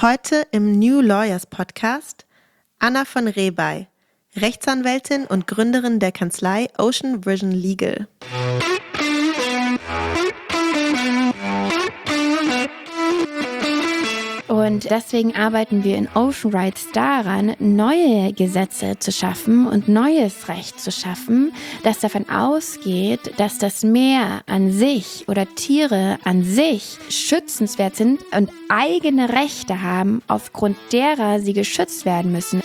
Heute im New Lawyers Podcast Anna von Rehbey, Rechtsanwältin und Gründerin der Kanzlei Ocean Vision Legal. Und deswegen arbeiten wir in Ocean Rights daran, neue Gesetze zu schaffen und neues Recht zu schaffen, das davon ausgeht, dass das Meer an sich oder Tiere an sich schützenswert sind und eigene Rechte haben, aufgrund derer sie geschützt werden müssen.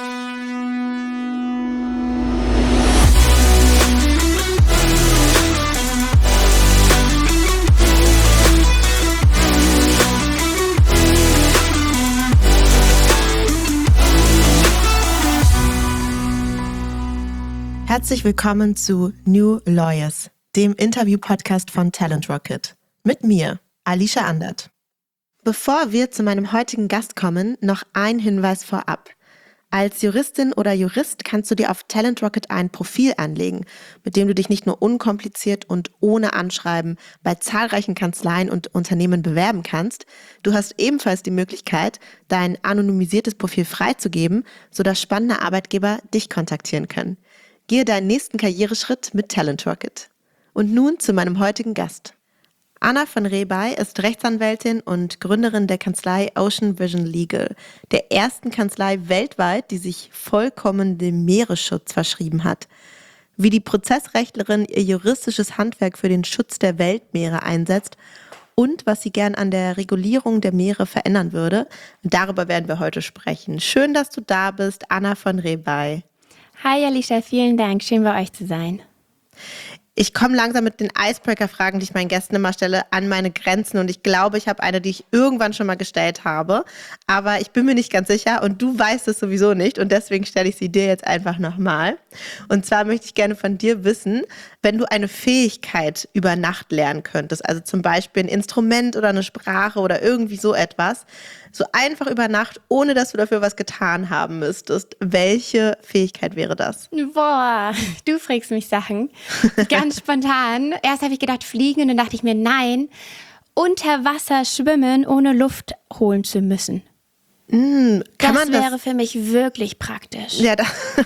Herzlich willkommen zu New Lawyers, dem Interview-Podcast von Talent Rocket. Mit mir, Alicia Andert. Bevor wir zu meinem heutigen Gast kommen, noch ein Hinweis vorab. Als Juristin oder Jurist kannst du dir auf Talent Rocket ein Profil anlegen, mit dem du dich nicht nur unkompliziert und ohne Anschreiben bei zahlreichen Kanzleien und Unternehmen bewerben kannst, du hast ebenfalls die Möglichkeit, dein anonymisiertes Profil freizugeben, sodass spannende Arbeitgeber dich kontaktieren können. Gehe deinen nächsten Karriereschritt mit Talent Rocket. Und nun zu meinem heutigen Gast. Anna von Rehbey ist Rechtsanwältin und Gründerin der Kanzlei Ocean Vision Legal, der ersten Kanzlei weltweit, die sich vollkommen dem Meeresschutz verschrieben hat. Wie die Prozessrechtlerin ihr juristisches Handwerk für den Schutz der Weltmeere einsetzt und was sie gern an der Regulierung der Meere verändern würde, darüber werden wir heute sprechen. Schön, dass du da bist, Anna von Rehbey. Hi Alicia, vielen Dank. Schön bei euch zu sein. Ich komme langsam mit den Icebreaker-Fragen, die ich meinen Gästen immer stelle, an meine Grenzen. Und ich glaube, ich habe eine, die ich irgendwann schon mal gestellt habe. Aber ich bin mir nicht ganz sicher und du weißt es sowieso nicht. Und deswegen stelle ich sie dir jetzt einfach nochmal. Und zwar möchte ich gerne von dir wissen, wenn du eine Fähigkeit über Nacht lernen könntest, also zum Beispiel ein Instrument oder eine Sprache oder irgendwie so etwas, so einfach über Nacht, ohne dass du dafür was getan haben müsstest, welche Fähigkeit wäre das? Boah, du fragst mich Sachen. Ganz spontan. Erst habe ich gedacht, fliegen und dann dachte ich mir, nein, unter Wasser schwimmen, ohne Luft holen zu müssen. Das wäre für mich wirklich praktisch. Ja,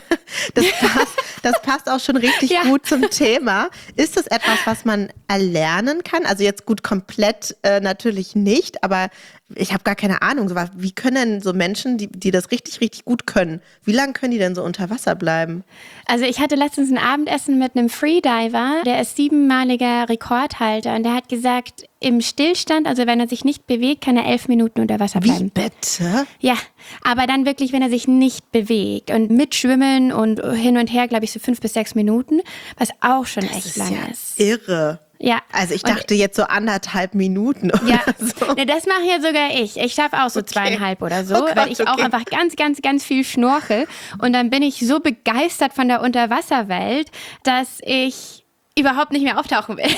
das passt auch schon richtig gut zum Thema. Ist das etwas, was man erlernen kann? Also jetzt gut, komplett natürlich nicht, aber ich habe gar keine Ahnung. Wie können denn so Menschen, die das richtig, richtig gut können, wie lange können die denn so unter Wasser bleiben? Also ich hatte letztens ein Abendessen mit einem Freediver, der ist 7-maliger Rekordhalter und der hat gesagt, im Stillstand, also wenn er sich nicht bewegt, kann er 11 Minuten unter Wasser bleiben. Wie bitte? Ja, aber dann wirklich, wenn er sich nicht bewegt und mit Schwimmen und hin und her, glaube ich, so 5 bis 6 Minuten, was auch schon echt lang ist. Irre. Ja. Also ich dachte jetzt so 1,5 Minuten oder so. Ne, das mache ja sogar ich. Ich schaffe auch so 2,5 oder so, weil ich auch einfach ganz, ganz, ganz viel schnorchel. Und dann bin ich so begeistert von der Unterwasserwelt, dass ich überhaupt nicht mehr auftauchen will.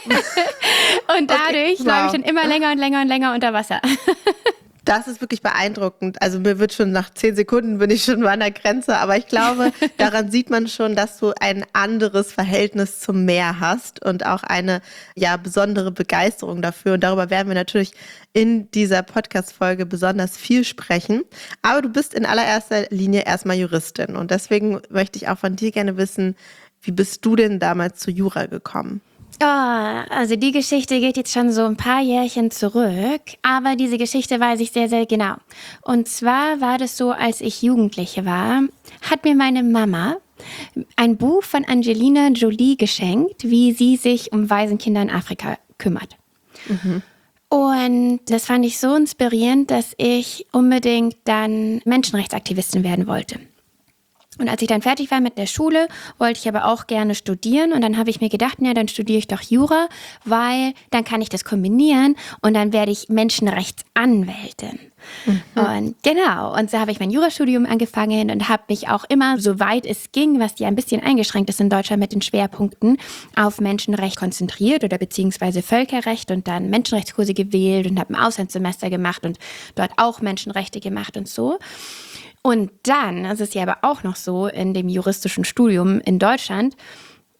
Und dadurch bleibe ich dann immer länger und länger und länger unter Wasser. Das ist wirklich beeindruckend. Also mir wird schon nach 10 Sekunden bin ich schon an der Grenze. Aber ich glaube, daran sieht man schon, dass du ein anderes Verhältnis zum Meer hast und auch eine besondere Begeisterung dafür. Und darüber werden wir natürlich in dieser Podcast-Folge besonders viel sprechen. Aber du bist in allererster Linie erstmal Juristin. Und deswegen möchte ich auch von dir gerne wissen, wie bist du denn damals zu Jura gekommen? Oh, also die Geschichte geht jetzt schon so ein paar Jährchen zurück, aber diese Geschichte weiß ich sehr, sehr genau. Und zwar war das so, als ich Jugendliche war, hat mir meine Mama ein Buch von Angelina Jolie geschenkt, wie sie sich um Waisenkinder in Afrika kümmert. Mhm. Und das fand ich so inspirierend, dass ich unbedingt dann Menschenrechtsaktivistin werden wollte. Und als ich dann fertig war mit der Schule, wollte ich aber auch gerne studieren. Und dann habe ich mir gedacht, ja, dann studiere ich doch Jura, weil dann kann ich das kombinieren und dann werde ich Menschenrechtsanwältin. Mhm. Und genau, und so habe ich mein Jurastudium angefangen und habe mich auch immer, soweit es ging, was ja ein bisschen eingeschränkt ist in Deutschland mit den Schwerpunkten, auf Menschenrecht konzentriert oder beziehungsweise Völkerrecht und dann Menschenrechtskurse gewählt und habe ein Auslandssemester gemacht und dort auch Menschenrechte gemacht und so. Und dann, das ist ja aber auch noch so in dem juristischen Studium in Deutschland,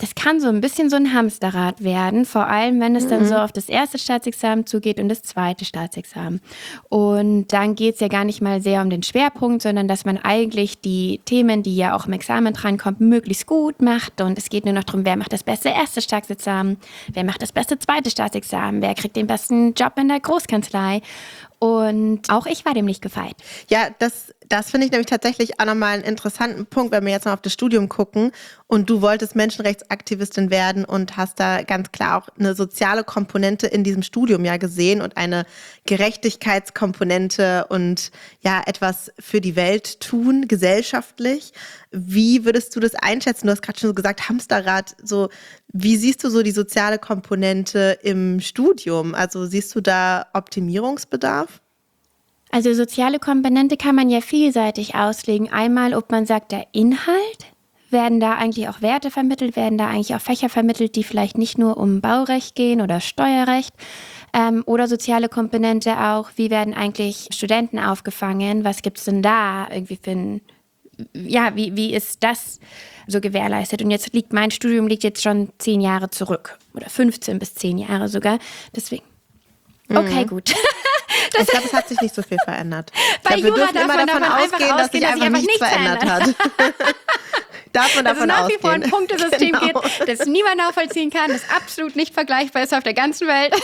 das kann so ein bisschen so ein Hamsterrad werden, vor allem wenn es dann so auf das erste Staatsexamen zugeht und das zweite Staatsexamen. Und dann geht es ja gar nicht mal sehr um den Schwerpunkt, sondern dass man eigentlich die Themen, die ja auch im Examen drankommen, möglichst gut macht. Und es geht nur noch darum, wer macht das beste erste Staatsexamen, wer macht das beste zweite Staatsexamen, wer kriegt den besten Job in der Großkanzlei. Und auch ich war dem nicht gefeit. Ja, das finde ich nämlich tatsächlich auch nochmal einen interessanten Punkt, wenn wir jetzt noch auf das Studium gucken und du wolltest Menschenrechtsaktivistin werden und hast da ganz klar auch eine soziale Komponente in diesem Studium ja gesehen und eine Gerechtigkeitskomponente und ja, etwas für die Welt tun, gesellschaftlich. Wie würdest du das einschätzen? Du hast gerade schon so gesagt, Hamsterrad, so, wie siehst du so die soziale Komponente im Studium? Also siehst du da Optimierungsbedarf? Also soziale Komponente kann man ja vielseitig auslegen. Einmal, ob man sagt, der Inhalt, werden da eigentlich auch Werte vermittelt, werden da eigentlich auch Fächer vermittelt, die vielleicht nicht nur um Baurecht gehen oder Steuerrecht. Oder soziale Komponente auch, wie werden eigentlich Studenten aufgefangen, was gibt es denn da irgendwie für ein, ja, wie ist das so gewährleistet? Und jetzt mein Studium liegt jetzt schon 10 Jahre zurück oder 15 bis 10 Jahre sogar, deswegen. Okay, gut. Ich glaube, es hat sich nicht so viel verändert. Bei wir Jura dürfen immer davon ausgehen, dass sich einfach nichts verändert hat. Darf man davon ausgehen. Dass es nach wie vor ein Punktesystem gibt, das niemand nachvollziehen kann, das absolut nicht vergleichbar ist auf der ganzen Welt.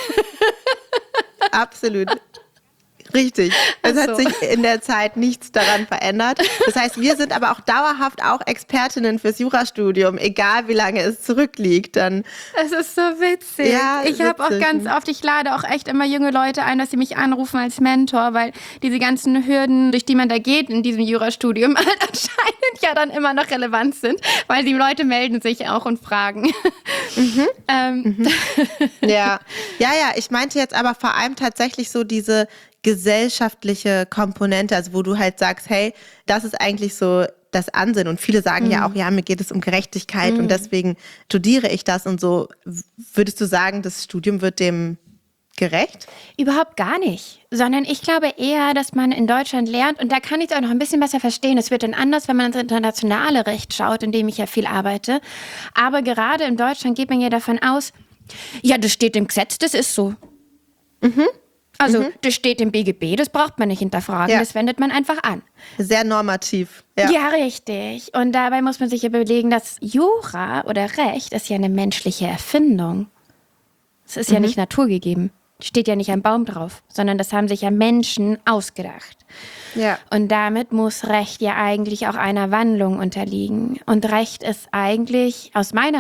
Absolut. Richtig. Es hat sich in der Zeit nichts daran verändert. Das heißt, wir sind aber auch dauerhaft auch Expertinnen fürs Jurastudium, egal wie lange es zurückliegt. Dann es ist so witzig. Ja, ich habe auch ganz oft, ich lade auch echt immer junge Leute ein, dass sie mich anrufen als Mentor, weil diese ganzen Hürden, durch die man da geht in diesem Jurastudium, halt anscheinend ja dann immer noch relevant sind, weil die Leute melden sich auch und fragen. Ja, ich meinte jetzt aber vor allem tatsächlich so diese gesellschaftliche Komponente, also wo du halt sagst, hey, das ist eigentlich so das Ansinnen. Und viele sagen ja auch, ja, mir geht es um Gerechtigkeit und deswegen studiere ich das und so. Würdest du sagen, das Studium wird dem gerecht? Überhaupt gar nicht, sondern ich glaube eher, dass man in Deutschland lernt, und da kann ich es auch noch ein bisschen besser verstehen, es wird dann anders, wenn man ins internationale Recht schaut, in dem ich ja viel arbeite, aber gerade in Deutschland geht man ja davon aus, ja, das steht im Gesetz, das ist so. Also das steht im BGB, das braucht man nicht hinterfragen, das wendet man einfach an. Sehr normativ. Ja, richtig. Und dabei muss man sich überlegen, dass Jura oder Recht ist ja eine menschliche Erfindung. Es ist ja nicht naturgegeben. Steht ja nicht ein Baum drauf, sondern das haben sich ja Menschen ausgedacht. Ja. Und damit muss Recht ja eigentlich auch einer Wandlung unterliegen. Und Recht ist eigentlich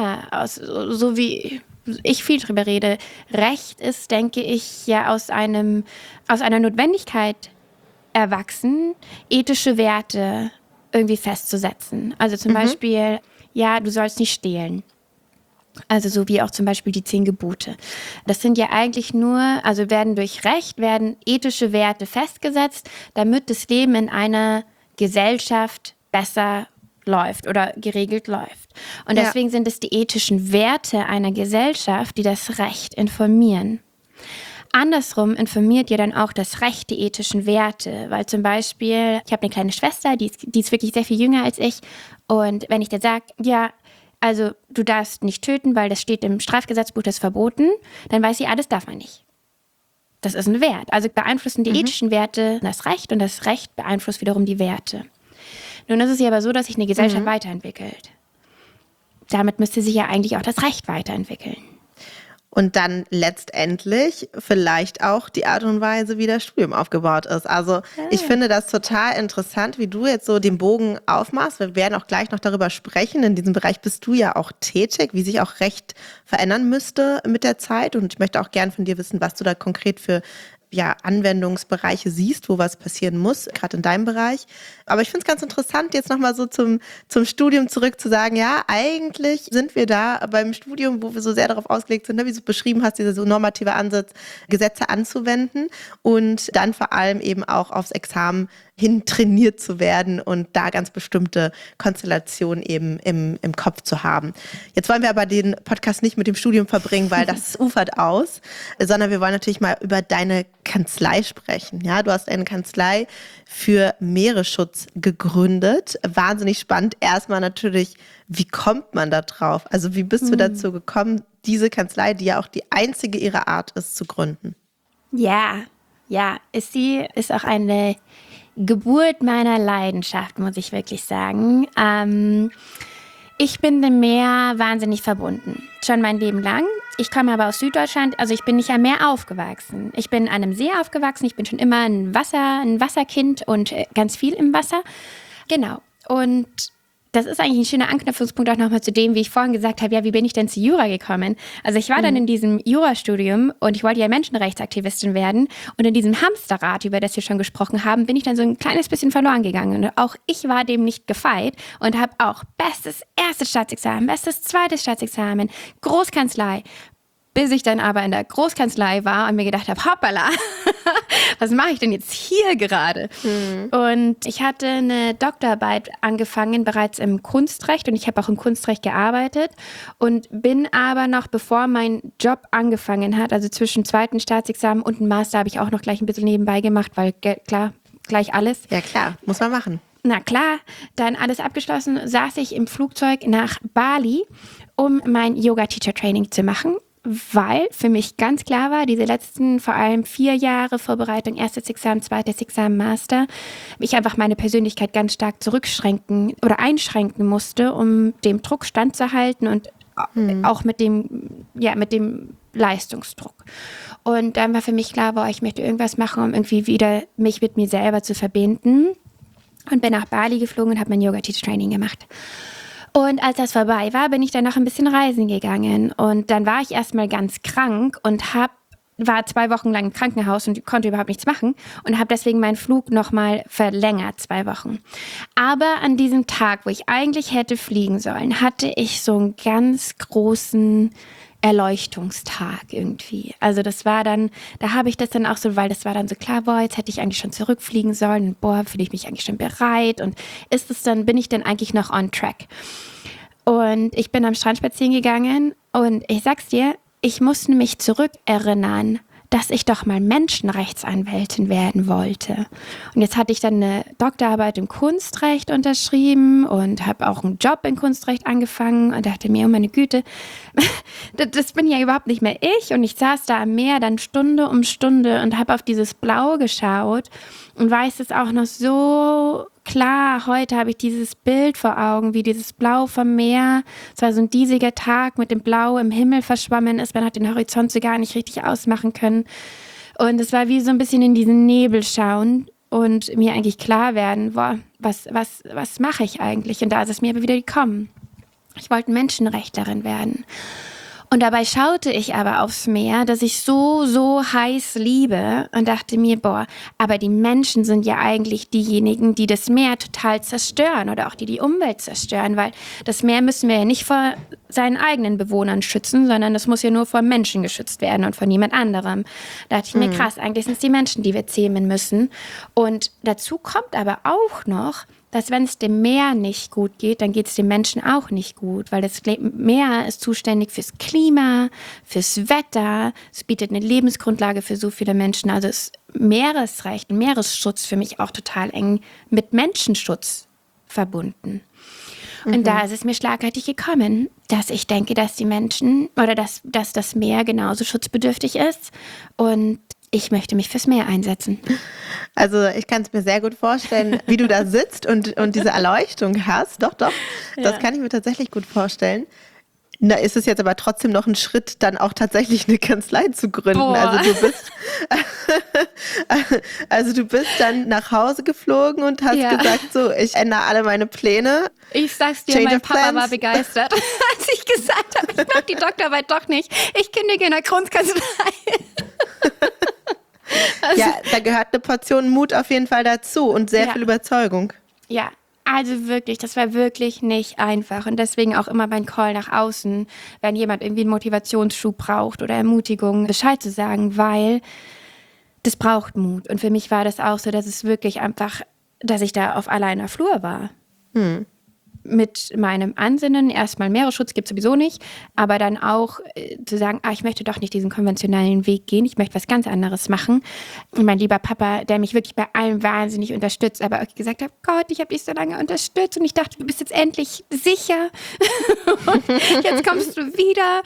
so wie ich viel drüber rede, Recht ist, denke ich, ja aus einer Notwendigkeit erwachsen, ethische Werte irgendwie festzusetzen. Also zum Beispiel, ja, du sollst nicht stehlen. Also so wie auch zum Beispiel die 10 Gebote. Das sind ja eigentlich werden durch Recht, werden ethische Werte festgesetzt, damit das Leben in einer Gesellschaft besser läuft oder geregelt läuft. Und deswegen sind es die ethischen Werte einer Gesellschaft, die das Recht informieren. Andersrum informiert ja dann auch das Recht die ethischen Werte, weil zum Beispiel, ich habe eine kleine Schwester, die ist wirklich sehr viel jünger als ich, und wenn ich dir sage, ja, also du darfst nicht töten, weil das steht im Strafgesetzbuch, das ist verboten, dann weiß sie, das darf man nicht. Das ist ein Wert. Also beeinflussen die ethischen Werte das Recht und das Recht beeinflusst wiederum die Werte. Nun ist es ja aber so, dass sich eine Gesellschaft weiterentwickelt. Damit müsste sich ja eigentlich auch das Recht weiterentwickeln. Und dann letztendlich vielleicht auch die Art und Weise, wie das Studium aufgebaut ist. Also ich finde das total interessant, wie du jetzt so den Bogen aufmachst. Wir werden auch gleich noch darüber sprechen. In diesem Bereich bist du ja auch tätig, wie sich auch Recht verändern müsste mit der Zeit. Und ich möchte auch gern von dir wissen, was du da konkret für Anwendungsbereiche siehst, wo was passieren muss, gerade in deinem Bereich. Aber ich finde es ganz interessant, jetzt nochmal so zum Studium zurück zu sagen, ja, eigentlich sind wir da beim Studium, wo wir so sehr darauf ausgelegt sind, wie du beschrieben hast, dieser so normative Ansatz, Gesetze anzuwenden und dann vor allem eben auch aufs Examen hin trainiert zu werden und da ganz bestimmte Konstellationen eben im Kopf zu haben. Jetzt wollen wir aber den Podcast nicht mit dem Studium verbringen, weil das ufert aus, sondern wir wollen natürlich mal über deine Kanzlei sprechen. Ja, du hast eine Kanzlei für Meeresschutz gegründet. Wahnsinnig spannend. Erstmal natürlich, wie kommt man da drauf? Also wie bist du dazu gekommen, diese Kanzlei, die ja auch die einzige ihrer Art ist, zu gründen? Ja, sie ist auch eine Geburt meiner Leidenschaft, muss ich wirklich sagen. Ich bin dem Meer wahnsinnig verbunden, schon mein Leben lang. Ich komme aber aus Süddeutschland, also ich bin nicht am Meer aufgewachsen. Ich bin an einem See aufgewachsen, ich bin schon immer ein Wasserkind und ganz viel im Wasser. Genau, und das ist eigentlich ein schöner Anknüpfungspunkt auch nochmal zu dem, wie ich vorhin gesagt habe, ja, wie bin ich denn zu Jura gekommen? Also ich war dann in diesem Jurastudium und ich wollte ja Menschenrechtsaktivistin werden. Und in diesem Hamsterrad, über das wir schon gesprochen haben, bin ich dann so ein kleines bisschen verloren gegangen. Und auch ich war dem nicht gefeit und habe auch bestes erstes Staatsexamen, bestes zweites Staatsexamen, Großkanzlei. Bis ich dann aber in der Großkanzlei war und mir gedacht habe, hoppala, was mache ich denn jetzt hier gerade? Und ich hatte eine Doktorarbeit angefangen, bereits im Kunstrecht, und ich habe auch im Kunstrecht gearbeitet und bin aber noch, bevor mein Job angefangen hat, also zwischen zweiten Staatsexamen und einem Master, habe ich auch noch gleich ein bisschen nebenbei gemacht, weil klar, gleich alles. Ja klar, muss man machen. Na klar, dann alles abgeschlossen, saß ich im Flugzeug nach Bali, um mein Yoga-Teacher-Training zu machen. Weil für mich ganz klar war, diese letzten vor allem 4 Jahre Vorbereitung, erstes Examen, zweites Examen, Master, ich einfach meine Persönlichkeit ganz stark einschränken musste, um dem Druck standzuhalten und auch mit dem Leistungsdruck. Und dann war für mich klar, ich möchte irgendwas machen, um irgendwie wieder mich mit mir selber zu verbinden. Und bin nach Bali geflogen und habe mein Yoga-Teacher-Training gemacht. Und als das vorbei war, bin ich dann noch ein bisschen reisen gegangen. Und dann war ich erstmal ganz krank und war 2 Wochen lang im Krankenhaus und konnte überhaupt nichts machen und habe deswegen meinen Flug nochmal verlängert, 2 Wochen. Aber an diesem Tag, wo ich eigentlich hätte fliegen sollen, hatte ich so einen ganz großen Erleuchtungstag irgendwie. Also das war dann, da habe ich das dann auch so, weil das war dann so klar, jetzt hätte ich eigentlich schon zurückfliegen sollen und fühle ich mich eigentlich schon bereit und bin ich denn eigentlich noch on track? Und ich bin am Strand spazieren gegangen und ich sag's dir, ich musste mich zurückerinnern, dass ich doch mal Menschenrechtsanwältin werden wollte. Und jetzt hatte ich dann eine Doktorarbeit im Kunstrecht unterschrieben und habe auch einen Job im Kunstrecht angefangen und dachte mir, oh meine Güte, das bin ja überhaupt nicht mehr ich. Und ich saß da am Meer dann Stunde um Stunde und habe auf dieses Blau geschaut und weiß es auch noch so klar. Heute habe ich dieses Bild vor Augen, wie dieses Blau vom Meer. Es war so ein diesiger Tag mit dem Blau im Himmel verschwommen ist. Man hat den Horizont so gar nicht richtig ausmachen können. Und es war wie so ein bisschen in diesen Nebel schauen und mir eigentlich klar werden, was mache ich eigentlich? Und da ist es mir aber wieder gekommen. Ich wollte Menschenrechtlerin werden. Und dabei schaute ich aber aufs Meer, das ich so heiß liebe und dachte mir, aber die Menschen sind ja eigentlich diejenigen, die das Meer total zerstören oder auch die Umwelt zerstören, weil das Meer müssen wir ja nicht vor seinen eigenen Bewohnern schützen, sondern das muss ja nur vor Menschen geschützt werden und von niemand anderem. Da dachte ich mir, krass, eigentlich sind es die Menschen, die wir zähmen müssen. Und dazu kommt aber auch noch, dass wenn es dem Meer nicht gut geht, dann geht es den Menschen auch nicht gut, weil das Meer ist zuständig fürs Klima, fürs Wetter, es bietet eine Lebensgrundlage für so viele Menschen. Also ist Meeresrecht und Meeresschutz für mich auch total eng mit Menschenschutz verbunden. Und da ist es mir schlagartig gekommen, dass ich denke, dass die Menschen oder dass das Meer genauso schutzbedürftig ist und ich möchte mich fürs Meer einsetzen. Also ich kann es mir sehr gut vorstellen, wie du da sitzt und diese Erleuchtung hast. Doch, das kann ich mir tatsächlich gut vorstellen. Da ist es jetzt aber trotzdem noch ein Schritt, dann auch tatsächlich eine Kanzlei zu gründen. Also du bist dann nach Hause geflogen und hast gesagt, so, ich ändere alle meine Pläne. Ich sag's dir, mein Papa war begeistert, als ich gesagt habe, ich mache die Doktorarbeit doch nicht. Ich kündige in der Kunstkanzlei. Also, ja, da gehört eine Portion Mut auf jeden Fall dazu und sehr viel Überzeugung. Ja, also wirklich, das war wirklich nicht einfach. Und deswegen auch immer mein Call nach außen, wenn jemand irgendwie einen Motivationsschub braucht oder Ermutigung, Bescheid zu sagen, weil das braucht Mut. Und für mich war das auch so, dass es wirklich einfach, dass ich da auf alleiner Flur war. mit meinem Ansinnen, erstmal Meeresschutz gibt es sowieso nicht, aber dann auch zu sagen, ich möchte doch nicht diesen konventionellen Weg gehen, ich möchte was ganz anderes machen. Und mein lieber Papa, der mich wirklich bei allem wahnsinnig unterstützt, aber auch gesagt hat, Gott, ich habe dich so lange unterstützt und ich dachte, du bist jetzt endlich sicher und jetzt kommst du wieder.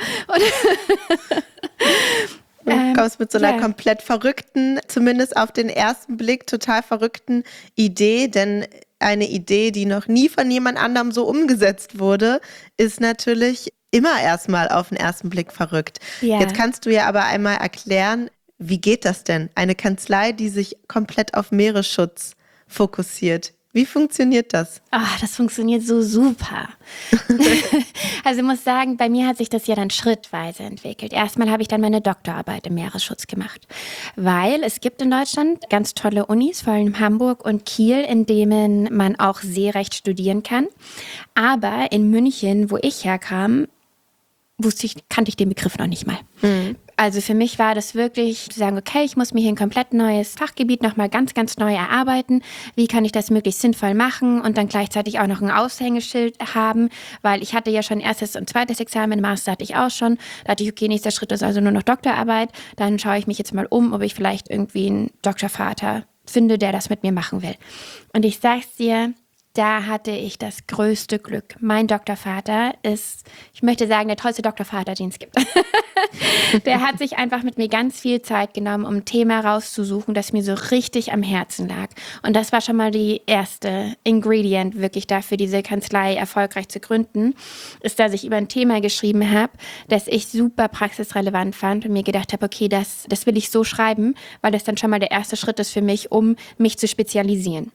Du kommst mit so einer komplett verrückten, zumindest auf den ersten Blick total verrückten Idee, denn eine Idee, die noch nie von jemand anderem so umgesetzt wurde, ist natürlich immer erstmal auf den ersten Blick verrückt. Ja. Jetzt kannst du ja aber einmal erklären, wie geht das denn? Eine Kanzlei, die sich komplett auf Meeresschutz fokussiert. Wie funktioniert das? Das funktioniert so super. Also ich muss sagen, bei mir hat sich das ja dann schrittweise entwickelt. Erstmal habe ich dann meine Doktorarbeit im Meeresschutz gemacht, weil es gibt in Deutschland ganz tolle Unis, vor allem Hamburg und Kiel, in denen man auch Seerecht studieren kann. Aber in München, wo ich herkam, kannte ich den Begriff noch nicht mal. Also für mich war das wirklich zu sagen, okay, ich muss mir hier ein komplett neues Fachgebiet nochmal ganz, ganz neu erarbeiten. Wie kann ich das möglichst sinnvoll machen und dann gleichzeitig auch noch ein Aushängeschild haben, weil ich hatte ja schon erstes und zweites Examen, Master hatte ich auch schon. Da dachte ich, okay, nächster Schritt ist also nur noch Doktorarbeit. Dann schaue ich mich jetzt mal um, ob ich vielleicht irgendwie einen Doktorvater finde, der das mit mir machen will. Und ich sag's dir, da hatte ich das größte Glück. Mein Doktorvater ist, ich möchte sagen, der tollste Doktorvater, den es gibt. Der hat sich einfach mit mir ganz viel Zeit genommen, um ein Thema rauszusuchen, das mir so richtig am Herzen lag. Und das war schon mal die erste Ingredient wirklich dafür, diese Kanzlei erfolgreich zu gründen, ist, dass ich über ein Thema geschrieben habe, das ich super praxisrelevant fand und mir gedacht habe, okay, das will ich so schreiben, weil das dann schon mal der erste Schritt ist für mich, um mich zu spezialisieren.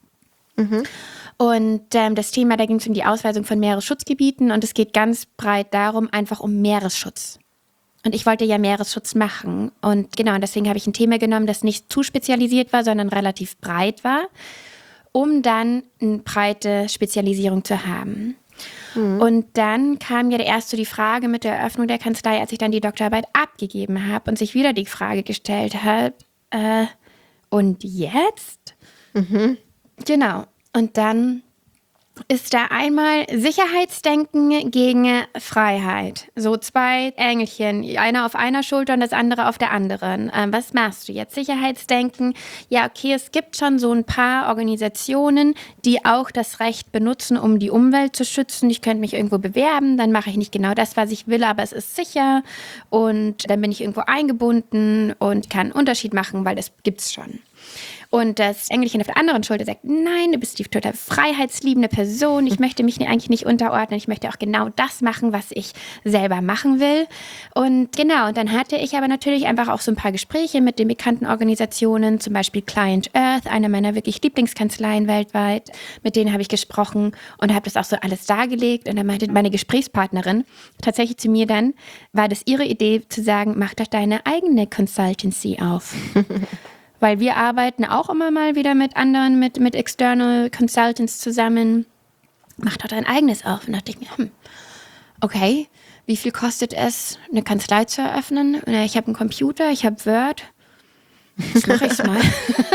Und das Thema, da ging es um die Ausweisung von Meeresschutzgebieten und es geht ganz breit darum, einfach um Meeresschutz. Und ich wollte ja Meeresschutz machen und genau, und deswegen habe ich ein Thema genommen, das nicht zu spezialisiert war, sondern relativ breit war, um dann eine breite Spezialisierung zu haben. Und dann kam ja erst so die Frage mit der Eröffnung der Kanzlei, als ich dann die Doktorarbeit abgegeben habe und sich wieder die Frage gestellt hat, und jetzt? Genau. Und dann ist da einmal Sicherheitsdenken gegen Freiheit. So zwei Engelchen, einer auf einer Schulter und das andere auf der anderen. Was machst du jetzt? Sicherheitsdenken, ja okay, es gibt schon so ein paar Organisationen, die auch das Recht benutzen, um die Umwelt zu schützen. Ich könnte mich irgendwo bewerben, dann mache ich nicht genau das, was ich will, aber es ist sicher und dann bin ich irgendwo eingebunden und kann einen Unterschied machen, weil das gibt's schon. Und das Engelchen auf der anderen Schulter sagt, nein, du bist die total freiheitsliebende Person, ich möchte mich eigentlich nicht unterordnen, ich möchte auch genau das machen, was ich selber machen will. Und genau, und dann hatte ich aber natürlich einfach auch so ein paar Gespräche mit den bekannten Organisationen, zum Beispiel Client Earth, eine meiner wirklich Lieblingskanzleien weltweit, mit denen habe ich gesprochen und habe das auch so alles dargelegt. Und dann meinte meine Gesprächspartnerin tatsächlich zu mir dann, war das ihre Idee zu sagen, mach doch deine eigene Consultancy auf. Weil wir arbeiten auch immer mal wieder mit anderen, mit External Consultants zusammen. Mach doch dein eigenes auf. Und da dachte ich mir, okay, wie viel kostet es, eine Kanzlei zu eröffnen? Ich habe einen Computer, ich habe Word. Jetzt mache ich's mal.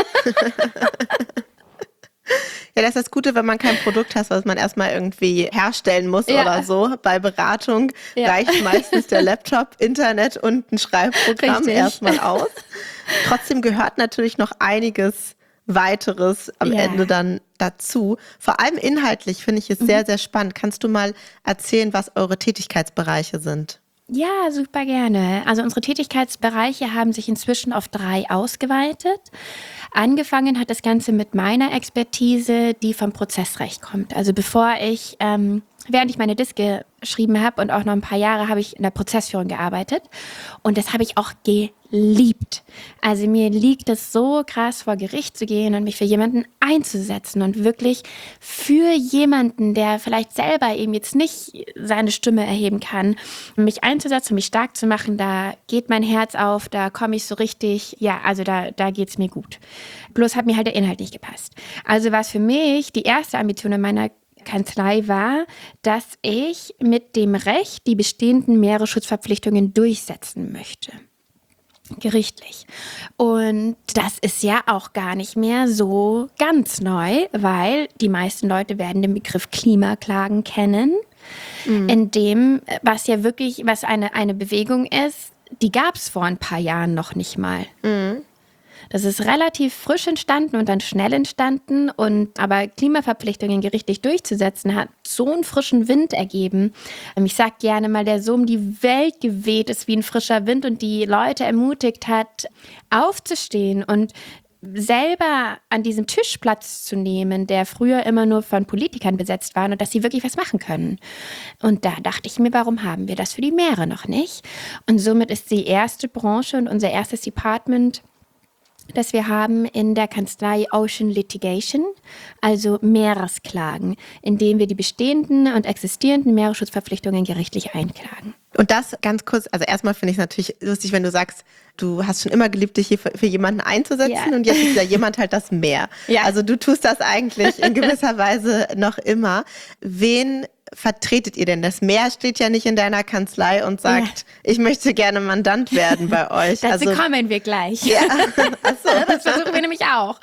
Ja, das ist das Gute, wenn man kein Produkt hat, was man erstmal irgendwie herstellen muss oder so. Bei Beratung reicht meistens der Laptop, Internet und ein Schreibprogramm erstmal aus. Trotzdem gehört natürlich noch einiges weiteres am Ende dann dazu. Vor allem inhaltlich finde ich es sehr, sehr spannend. Kannst du mal erzählen, was eure Tätigkeitsbereiche sind? Ja, super gerne. Also unsere Tätigkeitsbereiche haben sich inzwischen auf 3 ausgeweitet. Angefangen hat das Ganze mit meiner Expertise, die vom Prozessrecht kommt. Also bevor ich, während ich meine Diske geschrieben habe und auch noch ein paar Jahre habe ich in der Prozessführung gearbeitet und das habe ich auch geliebt. Also mir liegt es so krass, vor Gericht zu gehen und mich für jemanden einzusetzen und wirklich für jemanden, der vielleicht selber eben jetzt nicht seine Stimme erheben kann, mich einzusetzen, mich stark zu machen, da geht mein Herz auf, da komme ich so richtig, ja, also da geht's mir gut. Bloß hat mir halt der Inhalt nicht gepasst. Also war es für mich die erste Ambition in meiner Kanzlei war, dass ich mit dem Recht die bestehenden Meeresschutzverpflichtungen durchsetzen möchte. Gerichtlich. Und das ist ja auch gar nicht mehr so ganz neu, weil die meisten Leute werden den Begriff Klimaklagen kennen, in dem, was ja wirklich, was eine Bewegung ist, die gab es vor ein paar Jahren noch nicht mal. Das ist relativ frisch entstanden und dann schnell entstanden. Aber Klimaverpflichtungen gerichtlich durchzusetzen, hat so einen frischen Wind ergeben. Ich sage gerne mal, der so um die Welt geweht ist wie ein frischer Wind und die Leute ermutigt hat, aufzustehen und selber an diesem Tisch Platz zu nehmen, der früher immer nur von Politikern besetzt war und dass sie wirklich was machen können. Und da dachte ich mir, warum haben wir das für die Meere noch nicht? Und somit ist die erste Branche und unser erstes Department, das wir haben in der Kanzlei Ocean Litigation, also Meeresklagen, indem wir die bestehenden und existierenden Meeresschutzverpflichtungen gerichtlich einklagen. Und das ganz kurz, also erstmal finde ich es natürlich lustig, wenn du sagst, du hast schon immer geliebt, dich hier für jemanden einzusetzen und jetzt ist ja jemand halt das Meer. Ja. Also du tust das eigentlich in gewisser Weise noch immer. Wen vertretet ihr denn? Das Meer steht ja nicht in deiner Kanzlei und sagt, ich möchte gerne Mandant werden bei euch. Dazu kommen wir gleich. Ja. Achso. Das versuchen wir nämlich auch.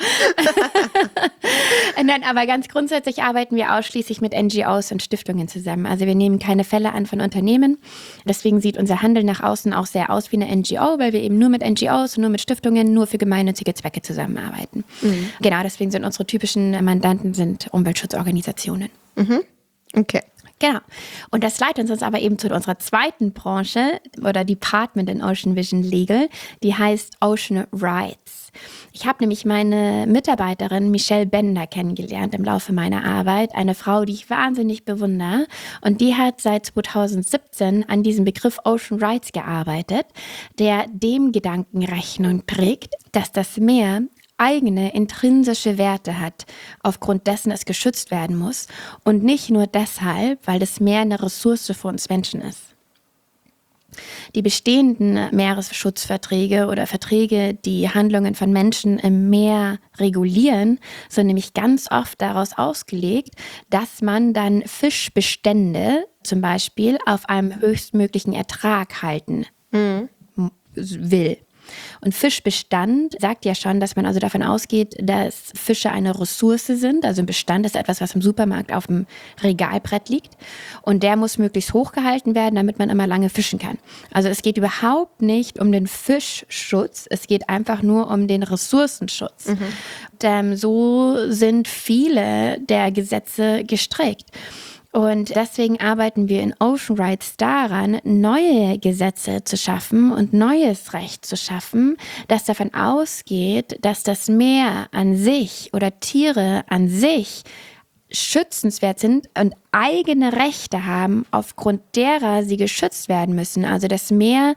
Nein, aber ganz grundsätzlich arbeiten wir ausschließlich mit NGOs und Stiftungen zusammen. Also wir nehmen keine Fälle an von Unternehmen. Deswegen sieht unser Handel nach außen auch sehr aus wie eine NGO, weil wir eben nur mit NGOs und nur mit Stiftungen, nur für gemeinnützige Zwecke zusammenarbeiten. Genau, deswegen sind unsere typischen Mandanten Umweltschutzorganisationen. Okay. Genau. Und das leitet uns aber eben zu unserer zweiten Branche oder Department in Ocean Vision Legal, die heißt Ocean Rights. Ich habe nämlich meine Mitarbeiterin Michelle Bender kennengelernt im Laufe meiner Arbeit, eine Frau, die ich wahnsinnig bewundere. Und die hat seit 2017 an diesem Begriff Ocean Rights gearbeitet, der dem Gedanken Rechnung trägt, dass das Meer eigene intrinsische Werte hat, aufgrund dessen es geschützt werden muss und nicht nur deshalb, weil das Meer eine Ressource für uns Menschen ist. Die bestehenden Meeresschutzverträge oder Verträge, die Handlungen von Menschen im Meer regulieren, sind nämlich ganz oft daraus ausgelegt, dass man dann Fischbestände zum Beispiel auf einem höchstmöglichen Ertrag halten will. Und Fischbestand sagt ja schon, dass man also davon ausgeht, dass Fische eine Ressource sind. Also ein Bestand ist etwas, was im Supermarkt auf dem Regalbrett liegt. Und der muss möglichst hoch gehalten werden, damit man immer lange fischen kann. Also es geht überhaupt nicht um den Fischschutz. Es geht einfach nur um den Ressourcenschutz. Und, so sind viele der Gesetze gestrickt. Und deswegen arbeiten wir in Ocean Rights daran, neue Gesetze zu schaffen und neues Recht zu schaffen, das davon ausgeht, dass das Meer an sich oder Tiere an sich schützenswert sind und eigene Rechte haben, aufgrund derer sie geschützt werden müssen. Also das Meer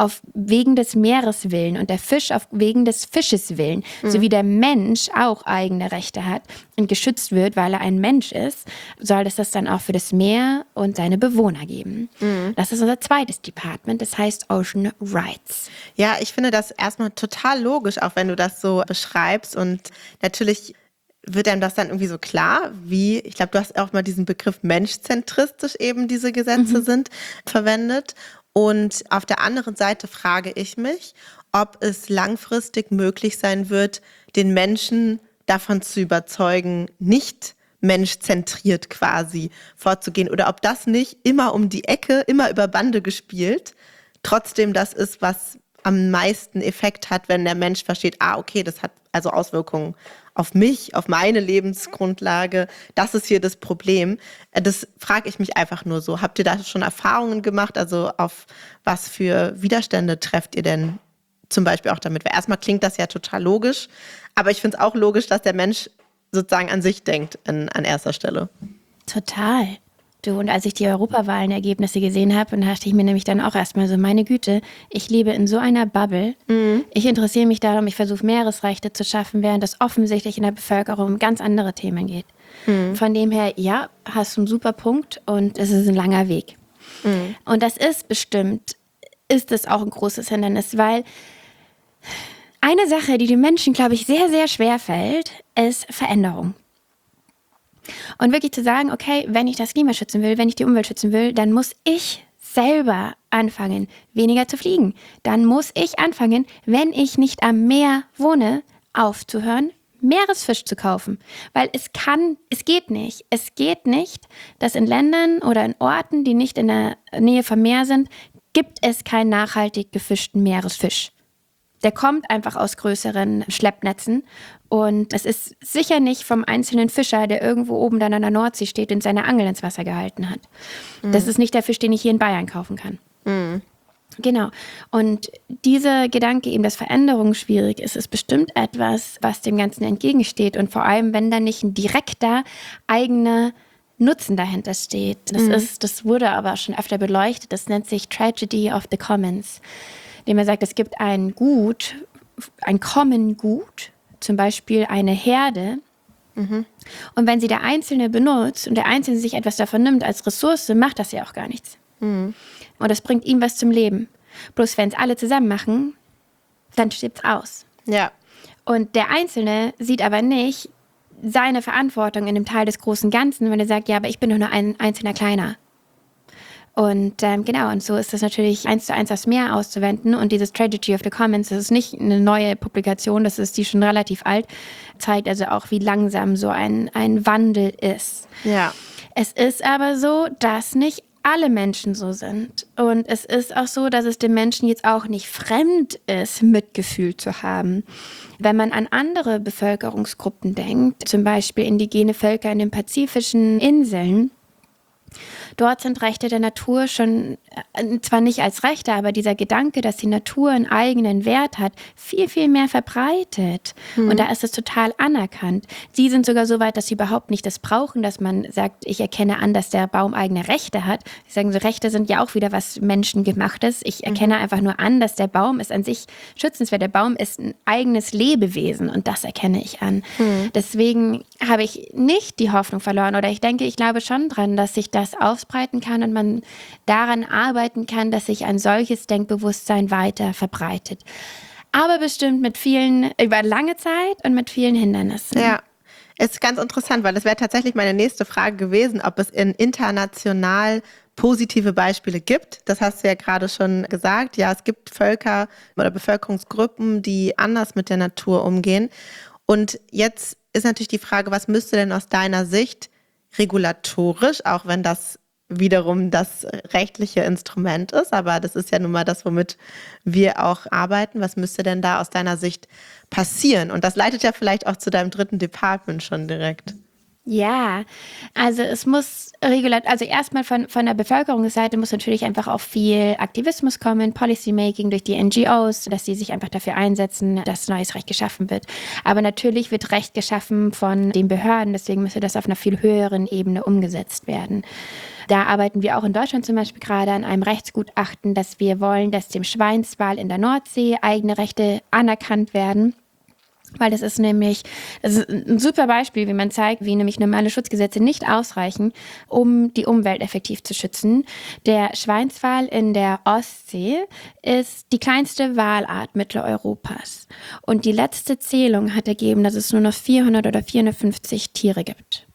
wegen des Meeres willen und der Fisch wegen des Fisches willen. Sowie der Mensch auch eigene Rechte hat und geschützt wird, weil er ein Mensch ist, soll es das dann auch für das Meer und seine Bewohner geben. Das ist unser zweites Department, das heißt Ocean Rights. Ja, ich finde das erstmal total logisch, auch wenn du das so beschreibst, und natürlich wird einem das dann irgendwie so klar, wie, ich glaube, du hast auch mal diesen Begriff menschzentristisch eben diese Gesetze sind, verwendet. Und auf der anderen Seite frage ich mich, ob es langfristig möglich sein wird, den Menschen davon zu überzeugen, nicht menschzentriert quasi vorzugehen, oder ob das nicht immer um die Ecke, immer über Bande gespielt, trotzdem das ist, was am meisten Effekt hat, wenn der Mensch versteht, okay, das hat also Auswirkungen auf mich, auf meine Lebensgrundlage, das ist hier das Problem. Das frage ich mich einfach nur so. Habt ihr da schon Erfahrungen gemacht? Also auf was für Widerstände trefft ihr denn zum Beispiel auch damit? Weil erstmal klingt das ja total logisch, aber ich finde es auch logisch, dass der Mensch sozusagen an sich denkt an erster Stelle. Total. Du, und als ich die Europawahlen-Ergebnisse gesehen habe, dachte ich mir nämlich dann auch erstmal so, meine Güte, ich lebe in so einer Bubble. Ich interessiere mich darum, ich versuche Meeresrechte zu schaffen, während es offensichtlich in der Bevölkerung um ganz andere Themen geht. Von dem her, ja, hast du einen super Punkt und es ist ein langer Weg. Und das ist es auch ein großes Hindernis, weil eine Sache, die den Menschen, glaube ich, sehr, sehr schwer fällt, ist Veränderung. Und wirklich zu sagen, okay, wenn ich das Klima schützen will, wenn ich die Umwelt schützen will, dann muss ich selber anfangen, weniger zu fliegen. Dann muss ich anfangen, wenn ich nicht am Meer wohne, aufzuhören, Meeresfisch zu kaufen. Weil es geht nicht. Es geht nicht, dass in Ländern oder in Orten, die nicht in der Nähe vom Meer sind, gibt es keinen nachhaltig gefischten Meeresfisch. Der kommt einfach aus größeren Schleppnetzen und es ist sicher nicht vom einzelnen Fischer, der irgendwo oben dann an der Nordsee steht und seine Angel ins Wasser gehalten hat. Das ist nicht der Fisch, den ich hier in Bayern kaufen kann. Genau. Und dieser Gedanke eben, dass Veränderung schwierig ist, ist bestimmt etwas, was dem Ganzen entgegensteht. Und vor allem, wenn da nicht ein direkter eigener Nutzen dahinter steht. Das wurde aber schon öfter beleuchtet. Das nennt sich Tragedy of the Commons. Indem er sagt, es gibt ein Gut, ein Common Gut, zum Beispiel eine Herde. Und wenn sie der Einzelne benutzt und der Einzelne sich etwas davon nimmt als Ressource, macht das ja auch gar nichts. Und das bringt ihm was zum Leben. Bloß wenn es alle zusammen machen, dann stirbt es aus. Ja. Und der Einzelne sieht aber nicht seine Verantwortung in dem Teil des großen Ganzen, wenn er sagt, ja, aber ich bin doch nur ein einzelner Kleiner. Und genau, und so ist das natürlich 1:1 aufs Meer auszuwenden. Und dieses Tragedy of the Commons, das ist nicht eine neue Publikation, das ist die schon relativ alt, zeigt also auch, wie langsam so ein Wandel ist. Ja. Es ist aber so, dass nicht alle Menschen so sind. Und es ist auch so, dass es den Menschen jetzt auch nicht fremd ist, Mitgefühl zu haben. Wenn man an andere Bevölkerungsgruppen denkt, zum Beispiel indigene Völker in den pazifischen Inseln, dort sind Rechte der Natur schon, zwar nicht als Rechte, aber dieser Gedanke, dass die Natur einen eigenen Wert hat, viel, viel mehr verbreitet. Und da ist es total anerkannt. Sie sind sogar so weit, dass sie überhaupt nicht das brauchen, dass man sagt, ich erkenne an, dass der Baum eigene Rechte hat. Sie sagen, so Rechte sind ja auch wieder was Menschengemachtes. Ich erkenne einfach nur an, dass der Baum ist an sich schützenswert. Der Baum ist ein eigenes Lebewesen und das erkenne ich an. Deswegen habe ich nicht die Hoffnung verloren oder ich glaube schon dran, dass sich das ausbreiten kann und man daran arbeiten kann, dass sich ein solches Denkbewusstsein weiter verbreitet. Aber bestimmt über lange Zeit und mit vielen Hindernissen. Ja, ist ganz interessant, weil das wäre tatsächlich meine nächste Frage gewesen, ob es international positive Beispiele gibt. Das hast du ja gerade schon gesagt. Ja, es gibt Völker oder Bevölkerungsgruppen, die anders mit der Natur umgehen. Und jetzt ist natürlich die Frage, was müsste denn aus deiner Sicht regulatorisch, auch wenn das wiederum das rechtliche Instrument ist, aber das ist ja nun mal das, womit wir auch arbeiten. Was müsste denn da aus deiner Sicht passieren? Und das leitet ja vielleicht auch zu deinem dritten Department schon direkt. Ja, also es muss erstmal von der Bevölkerungsseite muss natürlich einfach auch viel Aktivismus kommen, Policymaking durch die NGOs, dass sie sich einfach dafür einsetzen, dass neues Recht geschaffen wird. Aber natürlich wird Recht geschaffen von den Behörden, deswegen müsste das auf einer viel höheren Ebene umgesetzt werden. Da arbeiten wir auch in Deutschland zum Beispiel gerade an einem Rechtsgutachten, dass wir wollen, dass dem Schweinswal in der Nordsee eigene Rechte anerkannt werden. Weil das ist nämlich ein super Beispiel, wie man zeigt, wie nämlich normale Schutzgesetze nicht ausreichen, um die Umwelt effektiv zu schützen. Der Schweinswal in der Ostsee ist die kleinste Walart Mitteleuropas. Und die letzte Zählung hat ergeben, dass es nur noch 400 oder 450 Tiere gibt.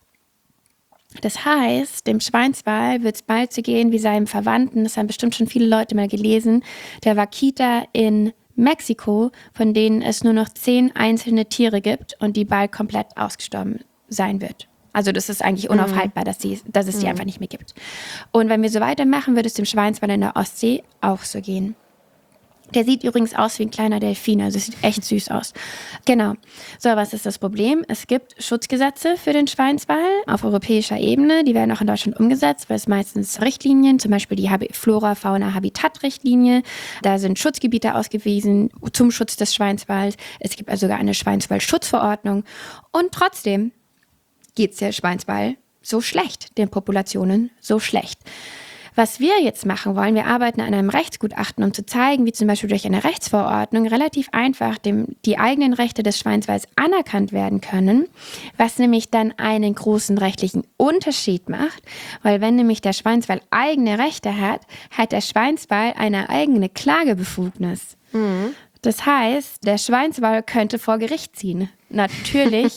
Das heißt, dem Schweinswal wird es bald so gehen wie seinem Verwandten, das haben bestimmt schon viele Leute mal gelesen, der Vaquita in Mexiko, von denen es nur noch 10 einzelne Tiere gibt und die bald komplett ausgestorben sein wird. Also das ist eigentlich unaufhaltbar, dass es die einfach nicht mehr gibt. Und wenn wir so weitermachen, wird es dem Schweinswal in der Ostsee auch so gehen. Der sieht übrigens aus wie ein kleiner Delfin, also sieht echt süß aus. Genau. So, was ist das Problem? Es gibt Schutzgesetze für den Schweinswal auf europäischer Ebene. Die werden auch in Deutschland umgesetzt, weil es meistens Richtlinien, zum Beispiel die Flora-Fauna-Habitat-Richtlinie. Da sind Schutzgebiete ausgewiesen zum Schutz des Schweinswals. Es gibt also sogar eine Schweinswal-Schutzverordnung. Und trotzdem geht es der Schweinswal so schlecht, den Populationen so schlecht. Was wir jetzt machen wollen, wir arbeiten an einem Rechtsgutachten, um zu zeigen, wie zum Beispiel durch eine Rechtsverordnung relativ einfach die eigenen Rechte des Schweinswals anerkannt werden können, was nämlich dann einen großen rechtlichen Unterschied macht, weil wenn nämlich der Schweinswal eigene Rechte hat, hat der Schweinswal eine eigene Klagebefugnis. Das heißt, der Schweinswal könnte vor Gericht ziehen. Natürlich.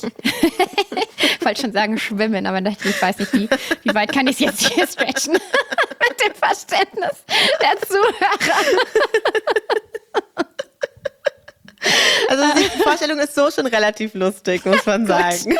Ich wollte schon sagen schwimmen, aber ich weiß nicht, wie weit kann ich es jetzt hier stretchen mit dem Verständnis der Zuhörer. Also die Vorstellung ist so schon relativ lustig, muss man sagen.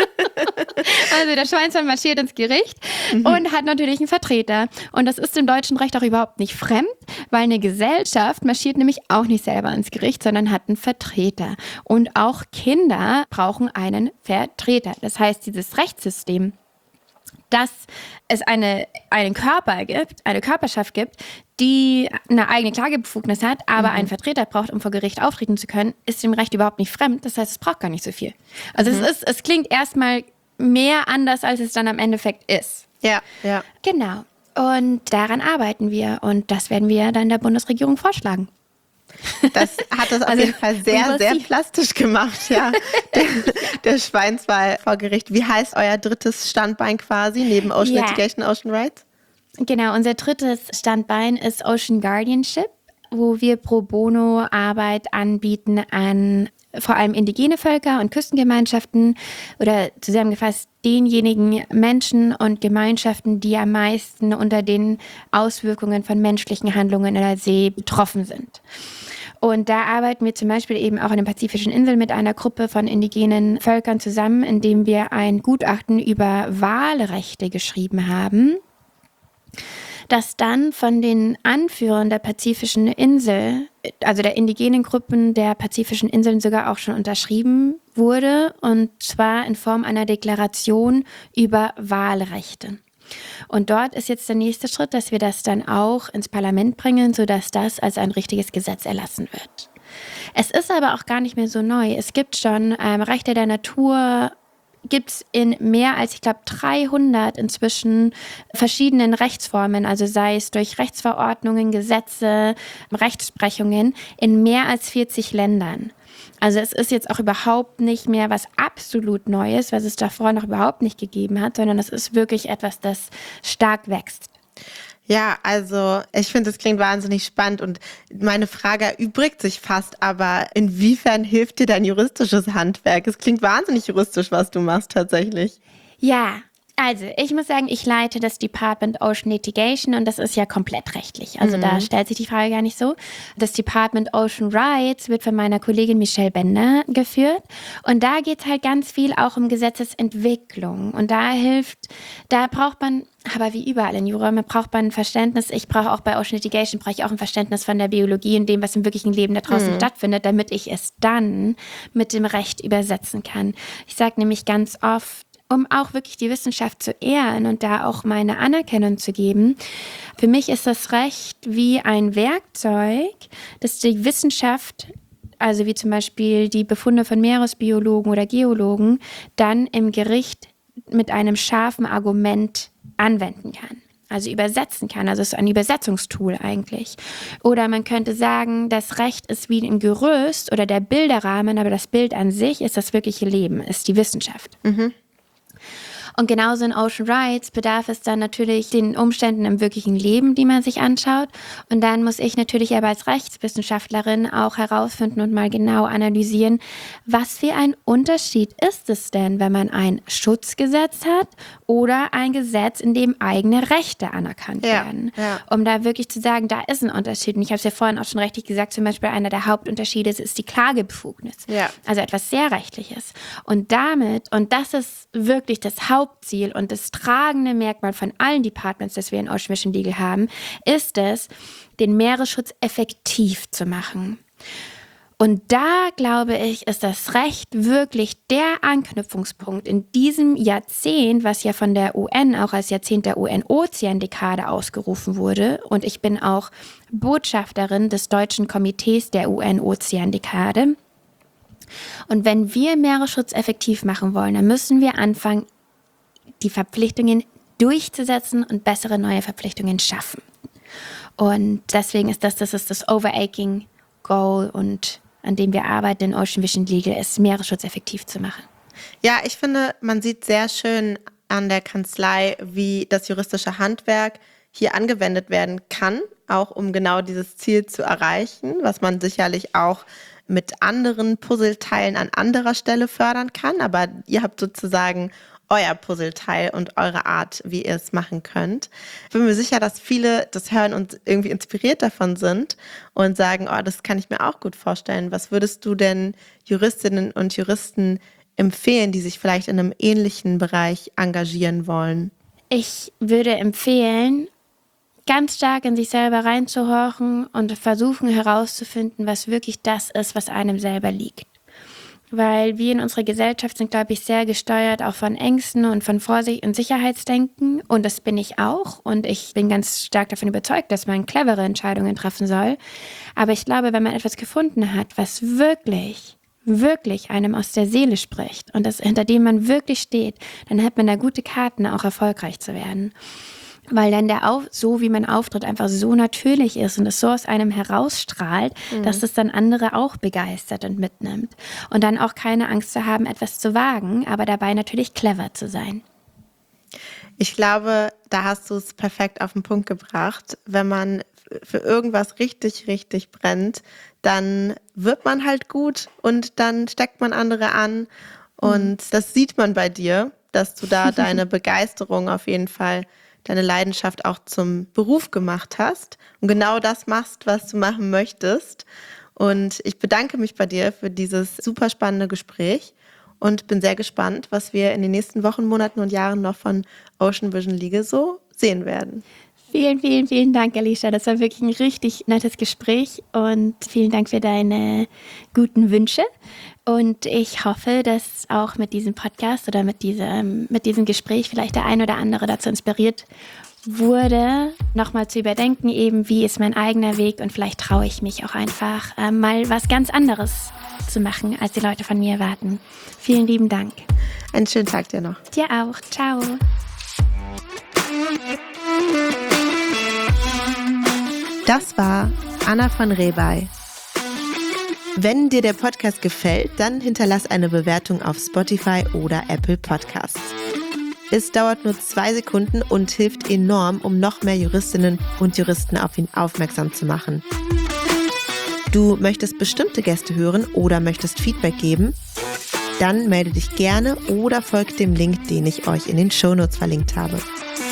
Also der Schweinsmann marschiert ins Gericht und hat natürlich einen Vertreter. Und das ist im deutschen Recht auch überhaupt nicht fremd, weil eine Gesellschaft marschiert nämlich auch nicht selber ins Gericht, sondern hat einen Vertreter. Und auch Kinder brauchen einen Vertreter. Das heißt, dieses Rechtssystem, dass es einen Körper gibt, eine Körperschaft gibt, die eine eigene Klagebefugnis hat, aber einen Vertreter braucht, um vor Gericht auftreten zu können, ist dem Recht überhaupt nicht fremd. Das heißt, es braucht gar nicht so viel. Also es klingt erstmal mehr anders, als es dann am Endeffekt ist. Ja. Genau. Und daran arbeiten wir. Und das werden wir dann der Bundesregierung vorschlagen. Das hat das auf jeden Fall sehr, sehr plastisch gemacht, ja. Der Schweinswall vor Gericht. Wie heißt euer drittes Standbein quasi, neben Ocean Litigation, Ocean Rights? Genau, unser drittes Standbein ist Ocean Guardianship, wo wir pro bono Arbeit anbieten an vor allem indigene Völker und Küstengemeinschaften oder zusammengefasst denjenigen Menschen und Gemeinschaften, die am meisten unter den Auswirkungen von menschlichen Handlungen in der See betroffen sind. Und da arbeiten wir zum Beispiel eben auch an den Pazifischen Inseln mit einer Gruppe von indigenen Völkern zusammen, indem wir ein Gutachten über Walrechte geschrieben haben, das dann von den Anführern der Pazifischen Insel, also der indigenen Gruppen der Pazifischen Inseln sogar auch schon unterschrieben wurde, und zwar in Form einer Deklaration über Walrechte. Und dort ist jetzt der nächste Schritt, dass wir das dann auch ins Parlament bringen, sodass das als ein richtiges Gesetz erlassen wird. Es ist aber auch gar nicht mehr so neu. Es gibt schon Rechte der Natur, gibt es in mehr als, ich glaube, 300 inzwischen verschiedenen Rechtsformen, also sei es durch Rechtsverordnungen, Gesetze, Rechtsprechungen in mehr als 40 Ländern. Also es ist jetzt auch überhaupt nicht mehr was absolut Neues, was es davor noch überhaupt nicht gegeben hat, sondern es ist wirklich etwas, das stark wächst. Ja, also ich finde, das klingt wahnsinnig spannend und meine Frage erübrigt sich fast, aber inwiefern hilft dir dein juristisches Handwerk? Es klingt wahnsinnig juristisch, was du machst tatsächlich. Ja, also ich muss sagen, ich leite das Department Ocean Litigation und das ist ja komplett rechtlich. Also da stellt sich die Frage gar nicht so. Das Department Ocean Rights wird von meiner Kollegin Michelle Bender geführt und da geht es halt ganz viel auch um Gesetzesentwicklung und da braucht man, aber wie überall in Jura, braucht man ein Verständnis. Ich brauche auch bei Ocean Litigation brauche ich auch ein Verständnis von der Biologie und dem, was im wirklichen Leben da draußen stattfindet, damit ich es dann mit dem Recht übersetzen kann. Ich sage nämlich ganz oft, um auch wirklich die Wissenschaft zu ehren und da auch meine Anerkennung zu geben. Für mich ist das Recht wie ein Werkzeug, das die Wissenschaft, also wie zum Beispiel die Befunde von Meeresbiologen oder Geologen, dann im Gericht mit einem scharfen Argument anwenden kann. Also übersetzen kann. Also es ist ein Übersetzungstool eigentlich. Oder man könnte sagen, das Recht ist wie ein Gerüst oder der Bilderrahmen, aber das Bild an sich ist das wirkliche Leben, ist die Wissenschaft. Und genauso in Ocean Rights bedarf es dann natürlich den Umständen im wirklichen Leben, die man sich anschaut. Und dann muss ich natürlich aber als Rechtswissenschaftlerin auch herausfinden und mal genau analysieren, was für ein Unterschied ist es denn, wenn man ein Schutzgesetz hat oder ein Gesetz, in dem eigene Rechte anerkannt werden. Ja. Um da wirklich zu sagen, da ist ein Unterschied. Und ich habe es ja vorhin auch schon richtig gesagt, zum Beispiel einer der Hauptunterschiede ist die Klagebefugnis. Ja. Also etwas sehr Rechtliches. Und damit, und das ist wirklich das Hauptziel und das tragende Merkmal von allen Departments, das wir in Ocean Vision Legal haben, ist es, den Meeresschutz effektiv zu machen. Und da, glaube ich, ist das Recht wirklich der Anknüpfungspunkt in diesem Jahrzehnt, was ja von der UN auch als Jahrzehnt der UN-Ozean-Dekade ausgerufen wurde. Und ich bin auch Botschafterin des Deutschen Komitees der UN-Ozean-Dekade. Und wenn wir Meeresschutz effektiv machen wollen, dann müssen wir anfangen, die Verpflichtungen durchzusetzen und bessere neue Verpflichtungen schaffen. Und deswegen ist das overarching Goal und an dem wir arbeiten in Ocean Vision Legal, ist Meeresschutz effektiv zu machen. Ja, ich finde, man sieht sehr schön an der Kanzlei, wie das juristische Handwerk hier angewendet werden kann. auch um genau dieses Ziel zu erreichen, was man sicherlich auch mit anderen Puzzleteilen an anderer Stelle fördern kann. Aber ihr habt sozusagen euer Puzzleteil und eure Art, wie ihr es machen könnt. Ich bin mir sicher, dass viele das hören und irgendwie inspiriert davon sind und sagen, oh, das kann ich mir auch gut vorstellen. Was würdest du denn Juristinnen und Juristen empfehlen, die sich vielleicht in einem ähnlichen Bereich engagieren wollen? Ich würde empfehlen, ganz stark in sich selber reinzuhorchen und versuchen herauszufinden, was wirklich das ist, was einem selber liegt. Weil wir in unserer Gesellschaft sind, glaube ich, sehr gesteuert auch von Ängsten und von Vorsicht und Sicherheitsdenken. Und das bin ich auch. Und ich bin ganz stark davon überzeugt, dass man clevere Entscheidungen treffen soll. Aber ich glaube, wenn man etwas gefunden hat, was wirklich einem aus der Seele spricht und das, hinter dem man wirklich steht, dann hat man da gute Karten, auch erfolgreich zu werden. Weil dann so wie man auftritt, einfach so natürlich ist und es so aus einem herausstrahlt, dass es dann andere auch begeistert und mitnimmt. Und dann auch keine Angst zu haben, etwas zu wagen, aber dabei natürlich clever zu sein. Ich glaube, da hast du es perfekt auf den Punkt gebracht. Wenn man für irgendwas richtig, richtig brennt, dann wird man halt gut und dann steckt man andere an. Und das sieht man bei dir, dass du da deine Begeisterung auf jeden Fall, deine Leidenschaft auch zum Beruf gemacht hast und genau das machst, was du machen möchtest. Und ich bedanke mich bei dir für dieses super spannende Gespräch und bin sehr gespannt, was wir in den nächsten Wochen, Monaten und Jahren noch von Ocean Vision Legal so sehen werden. Vielen, vielen, vielen Dank, Alicia. Das war wirklich ein richtig nettes Gespräch und vielen Dank für deine guten Wünsche. Und ich hoffe, dass auch mit diesem Podcast oder mit diesem Gespräch vielleicht der ein oder andere dazu inspiriert wurde, nochmal zu überdenken, eben wie ist mein eigener Weg und vielleicht traue ich mich auch einfach mal was ganz anderes zu machen, als die Leute von mir erwarten. Vielen lieben Dank. Einen schönen Tag dir noch. Dir auch. Ciao. Das war Anna von Rehbey. Wenn dir der Podcast gefällt, dann hinterlass eine Bewertung auf Spotify oder Apple Podcasts. Es dauert nur 2 Sekunden und hilft enorm, um noch mehr Juristinnen und Juristen auf ihn aufmerksam zu machen. Du möchtest bestimmte Gäste hören oder möchtest Feedback geben? Dann melde dich gerne oder folgt dem Link, den ich euch in den Shownotes verlinkt habe.